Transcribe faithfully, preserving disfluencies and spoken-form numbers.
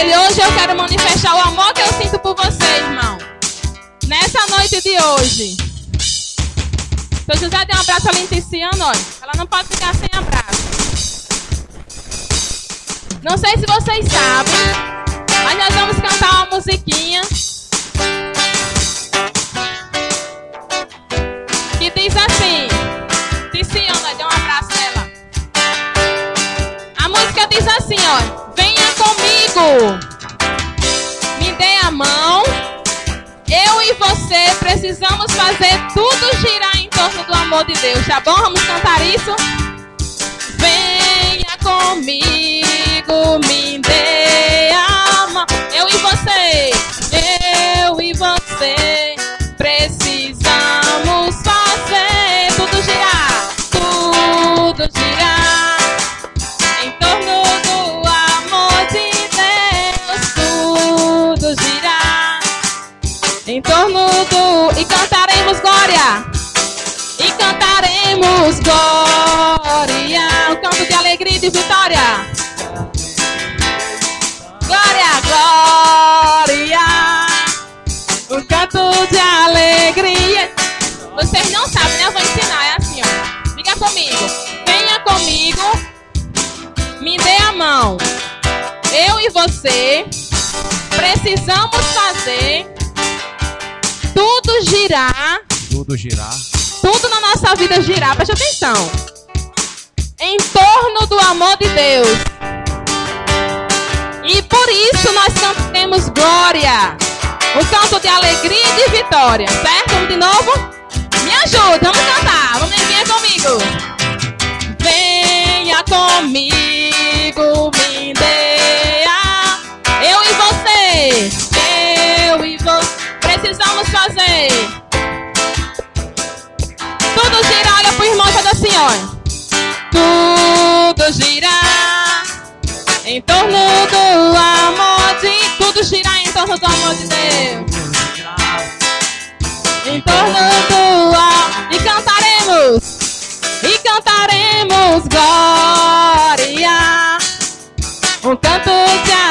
Ele, hoje eu quero manifestar o amor que eu sinto por você, irmão. Nessa noite de hoje. Seu José, dê um abraço ali em Ticiano, olha. Ela não pode ficar sem abraço. Não sei se vocês sabem, mas nós vamos cantar uma musiquinha que diz assim. Ticiano, dê um abraço nela. A música diz assim, ó. Venha comigo, me dê a mão. Eu e você precisamos fazer tudo girar em torno do amor de Deus, tá bom? Vamos cantar isso? Venha comigo, me dê a mão. Eu e você, eu e você precisamos fazer tudo girar, tudo girar em torno do amor de Deus, tudo girar em torno do... E cantaremos glória, e cantaremos glória, um canto de alegria e de vitória. Glória, glória, um canto de alegria. Vocês não sabem, né? Eu vou ensinar, é assim, ó. Fica comigo. Venha comigo, me dê a mão. Eu e você precisamos fazer tudo girar. Tudo girar. Tudo na nossa vida girar. Preste atenção. Em torno do amor de Deus. E por isso nós cantemos glória. Um canto de alegria e de vitória. Certo? Vamos de novo? Me ajuda, vamos cantar. Vamos, venha comigo. Venha comigo, me dê a... Eu e você. Eu e você. Precisamos fazer tudo girar. Olha pro irmão e faz assim, ó. Tudo girar em torno do amor de... Tudo girar em torno do amor de Deus. Em torno do amor. E cantaremos. E cantaremos glória. Um canto de